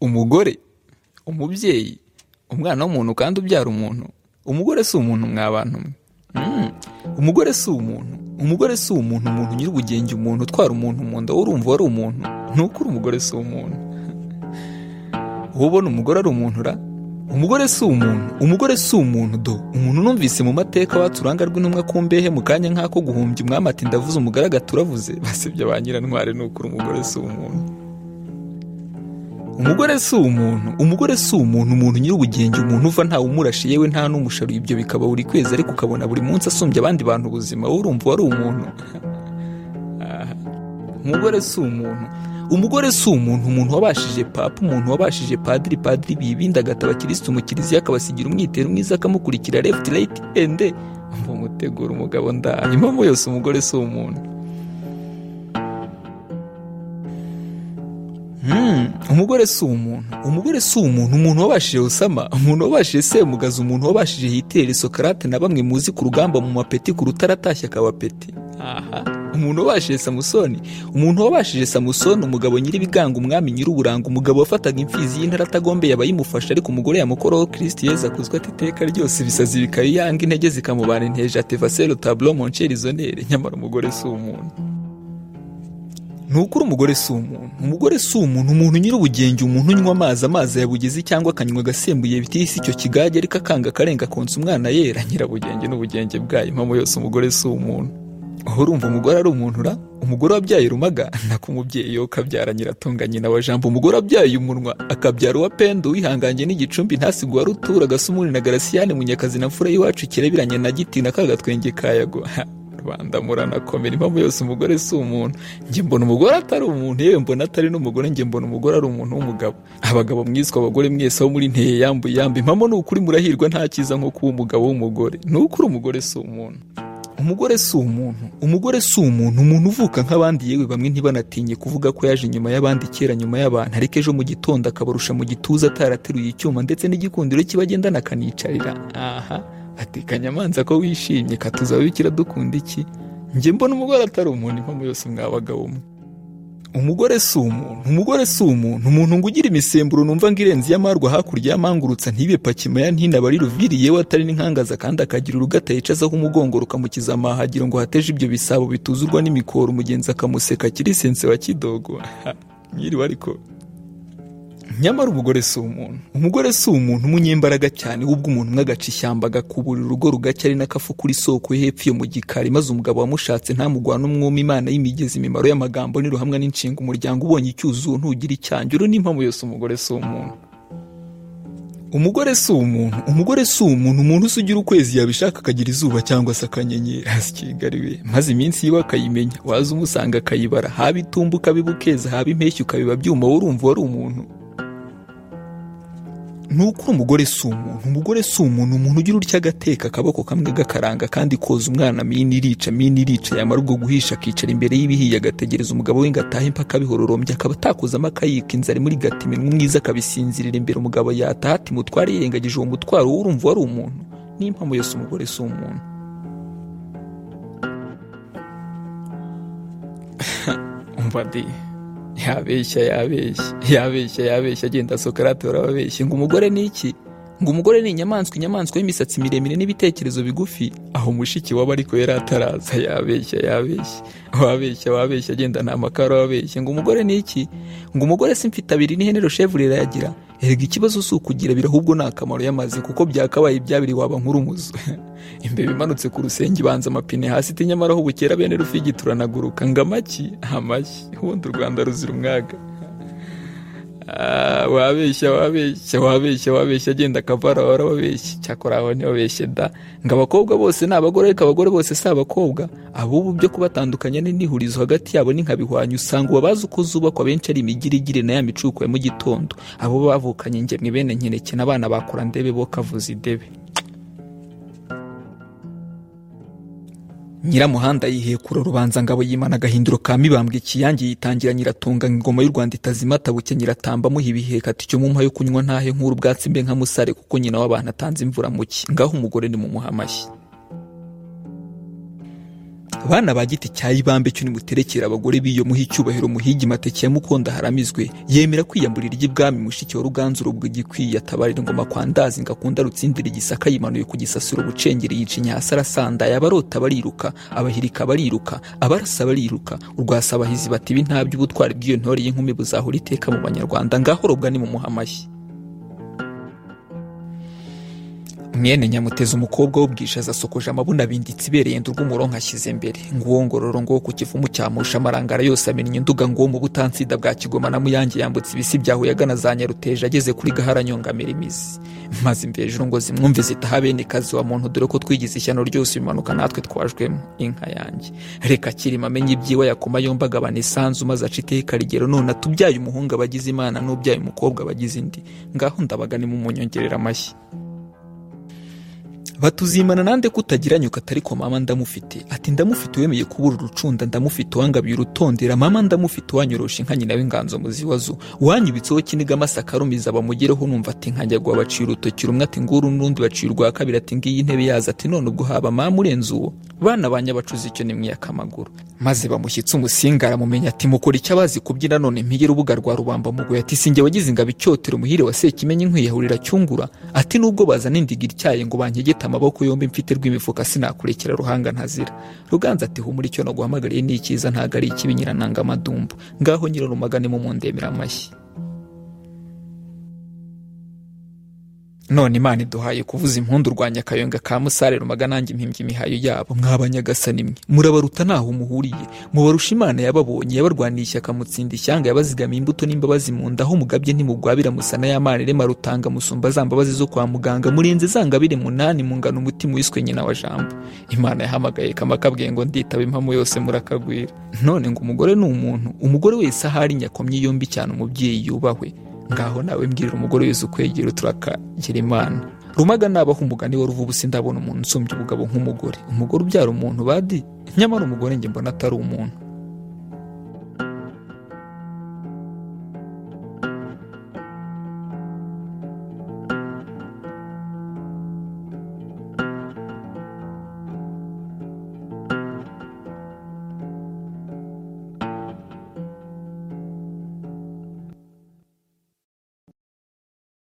umugore, umubyeyi, umwana w'umuntu kandi ubyara umuntu. Umugore si umuntu mw'abantu mwe. Umugore si umuntu. Umugore si umuntu, umuntu nyir'ubugenge, umuntu utwara umuntu mu nda, urumva wari umuntu. Nukuri umugore si umuntu. Ubona umugore ari umuntu ra? Umugore si umuntu. Umugore si umuntu do. Umuntu numvise mu mateka waturanga rw'intumwa ku mbehe mu kanya nk'ako guhumbya umwami ati ndavuze umugore agaturavuze. Basebya ba nyirantware nukuri umugore si umuntu. Umugore si umuntu. Umugore si umuntu, umuntu nyir'ubugenge, umuntu uva ntawe umurashe yewe nta n'umusharu. Ibyo bikaba buri kwezi ariko ukabona buri munsi asumbye abandi bantu ubuzima. Urumva wari umuntu. Umugore si umuntu. Umugore si umuntu, umuntu wabashije papa, umuntu wabashije padiri bibinda agataba Kristo mu kiliziya akabasigira umwitero mwiza akamukurikira left right and umutegura umugabo ndaye. Impamvu yose umugore si umuntu. Umugore si umuntu. Umugore si umuntu, umuntu wabashije Osama, umuntu wabashije Semugaza, umuntu wabashije Hitler, Socrate na bamwe muzi ku rugamba mu mapeti ku rutaratashya akabapeti. Umuntu wabashije Samusoni, umuntu wabashije Samusoni, umugabo nyir'ibiganga, umwami nyir'uburanga, umugabo wafataga imfizi y'intare atagombeye abayimufasha ariko umugore yamukoraho Kristo Yezu akuzwa atiteka ryose ibisazi bikayanga intege zikamubana inteje ati vasero tableau mon cher isonere. Nyamara umugore si umuntu. Nukuri umugore si umuntu. Umugore si umuntu, umuntu nyir'ubugenge, umuntu unywa amazi yabugezi cyangwa akanywa agasembuye bitisi icyo kigage ariko akanga karenga konsa umwana yera. Nyirabugenge n'ubugenge bwayo. Impamvu yose umugore si umuntu. Urumva umugore ari umuntu ra? Umugore wabyaye Rumaga nako umubyeyi yo kabyara Nyiratunga nyina wa Jambo. Umugore wabyaye umunwa akabyara wa Pendo wihanganye n'igicumbi ntasigwa rutura gasumuni na Garasiyane Munyakazi na mfura y'iwacu kirebiranye na giti na kagatwenge kayago. Rwanda murana komera. Impamvu yose umugore si umuntu. Nge mbona umugore atari umuntu, yewe mbona atari n'umugore, nge mbona umugore ari umuntu w'umugabo. Abagabo mwiswe abagore mwese aho muri nteye yambuye. Impamvu n'ukuri murahirwa nta cyiza nko kuba umugabo w'umugore. N'ukuri umugore si umuntu. Umugore si umuntu. Umugore si umuntu, umuntu uvuka nk'abandi yewe bamwe ntibanatinye kuvuga ko yaje nyuma y'abandi kera nyuma y'abantu ariko ejo mu gitondo akabarusha mu gituza atarateruye icyuma ndetse n'igikundiro kibagendana akanicarira. Ati kanyamanza ko wishimye katuzaba bikira dukunda iki? Nge mbona umugore atari umuntu. Impamvu yose mwabagabo mwe. Umugore si umuntu. Umugore si umuntu, umuntu ngo ugira imisemburo numva ngirenze y'amarwa hakurya y'amangurutsa ntibe pakimaya ntinabari ruviriye we atari n'inkangaza kandi akagira urugata yicazaho umugongo rukamukiza amahagira ngo hateje ibyo bisabo bituzurwa n'imikoro umugenzi akamuseka kirisense wa kidogo. Nyiriwe ariko nyamara umugore si umuntu. Umugore si umuntu, umunyembaraga cyane ubwo umuntu mwagaca ishyamba agakuburira urugo rugacya ari n'akafu kuri soko hepfo yo mu gikari maze umugabo wamushatse ntamugwana umwumi Imana y'imigezi imimaro y'amagambo niruhamwa n'inshinga umuryango ubonye icyuzuzo ntugira icyanjuro. N'impamvu yose umugore si umuntu. Umugore si umuntu. Umugore si umuntu, umuntu usugira ukwezi yabishaka akagira izuba cyangwa se akanyenyeri asikigariwe maze iminsi yiwe akayimenya waza umusanga akayibara haba itumbuka bibukeza haba impeshyi ukabiba byuma. Urumva wari umuntu. Nuko umugore si umuntu. Umugore si umuntu, umuntu ugira utya agateka akaboko kamwe gakaranga kandi koza umwana mini irica yamara ubwo guhisha akicara imbere y'ibihiye agategereza umugabo we ngataha impaka bihororombye akaba atakozamo akayika inzara muri gatime mwiza akabisinzirira imbere umugabo yataha ati mutware yirengagije uwo mutwaro. Urumva wari umuntu. N'impamvu yose umugore si umuntu. Umva di yabeshya agenda Socrate warabeshye ngo umugore ni iki? Ngo umugore ni inyamaswa y'imisatsi miremire n'ibitekerezo bigufi. Aho mushiki waba ariko yari ataraza. Wabeshya agenda nta makaro wabeshye ngo umugore ni iki? Ngo umugore si mfite abiri n'ihene chevre irayagira. Erega ikibazo si ukugira birahubwo ni akamaro y'amazi kuko byakabaye ibyabiri waba nk'urumuzo. Imbebe imanutse ku rusenge ibanza amapine hasi iti nyamara aho bukera bene rufigi turanaguruka ngo amashyi ubundi u Rwanda ruzira umwaga. Wabeshya agenda akavara warabeshye. Cyakora aho ni wabeshye da ngo abakobwa bose ni abagore ariko abagore bose si abakobwa. Abubu byo kubatandukanya n'ihurizo hagati yabo ni nkabihwanya usanga ubabaza uko zubakwa benshi ari imigirigire na ya micuko ya mu gitondo. Abo bavukanye ingemwe bene nkeneke n'abana bakora ndebe bo kavuza idebe. Nyiramuhanda yihekura rubanza ngabo yimana gahinduro ka Mibambwe Kiyange yitangira Nyiratunga ingoma y'u Rwanda itazimata buke Nyiratamba muhibiheka ati cyo mumpa yo kunywa ntahe nkuru bwatsi mbe nka musare kuko nyina w'abantu atanze imvura muki. Ngaho umugore ni mu muhamashyi. bana ba giti cya ibambe cyo nimuterekera abagore biyo muha icyubahiro muhigi mateke ya mukonda haramizwe yemera kwiyamburira iby'ibwami mushiki wa Ruganzu rubwo gikwiye atabarira ingoma kwa Ndazi ngakunda rutsindira igisaka yimanuye ku gisasiro bucengeri yicinya hasarasanda yabarota bariruka abahirika bariruka abarasa bariruka urwasa abahizi bati bintabye ubutwari bw'iyo ntore y'inkumi buzahura iteka mu banyarwanda ngahorobwa ni mu muhamashyi. Mwene Nyamuteza umukobwa w'ubwishaza asokoje amabuna binditse ibereye ndurw'umuronka ashyize mbere nguwongororo ngo ku kivumu cyamusha amarangara yose amennye nduga ngo mu butansida bwa Kigoma na Muyange yambutse ibisi byaho yagana za Nyaruteje ageze kuri Gahara nyongamira imizi maze imvejuru ngo zimwumve zitaha bene kazi wa muntu dore ko twigize ishyano ryose bimanuka natwe twajwemo inka yanjye reka kirima amenye ibyiwe yakoma yombaga banisanzu maze aciteye karigero none atubyaye umuhungu abagize Imana n'ubyaye umukobwa abagize indi ngaho ndabaga ni mu munyongerera amashyi. Batuzimana nande kutagira nyuka atari ko mama ndamufite ati ndamufite wemeye kubura urucunda ndamufite wangabiye urutondera mama ndamufite wanyorosha inka nyina w'inganzo muziwazo wanyibitseho kiniga masaka rumiza bamugereho numva ati nkajya gwa baciye urutoki rumwe ati nguru nundi baciye urwa kabiri ati ngiyi intebe yaza ati none ubwo haba mama urenze uwo bana banyabacuza icyo ni mwiyakamaguru maze bamushyitse umusingara mumenya ati mukora icyabazi kubyina none mpige rubuga rwa rubamba mugoye ati singe wagize ingabo icyotero muhire wa Sekimenyi nkwiyahurira cyungura ati nubwo bazana indigira icyaye ngo bankegeta amaboko yombi mfite rw'imifuka sinakurekera ruhanga ntazira. Ruganza ati humura icyo no guhamagariye ni ikiza ntago ari ikibinyira nanga amadumbu ngaho nyiro rumagane mu mundemera amashyi. None Imana iduhaye kuvuza impundu rwanya Kayonga ka Musare rumaga nanjye impimbye imihayo yabo mwabanyagasa nimwe murabaruta naho umuhuriye mubarusha Imana yababonye yabarwanisha kamutsinda ishyanga yabazigamiye imbuto n'imbabazi mu ndaho mugabye ntimugwabira musana y'Amana rema rutanga musumba zambabazi zo kwa muganga murenze zangabire munani mungana umutima wiswe nyina wa Jambo Imana yahamagaye kamakabwiye ngo nditaba impamo yose murakagwira. None ngo umugore ni umuntu umugore wese ahari nyakomye yombi cyane umubyeyi yubahwe ngaho nawe mbwirira umugore wese ukwegera turakagira Imana. Rumaga nabaho umugani wa ruvubu sindabona umuntu usumbye ubugabo nk'umugore umugore ubyara umuntu badi nyamara umugore nge mbona atari umuntu.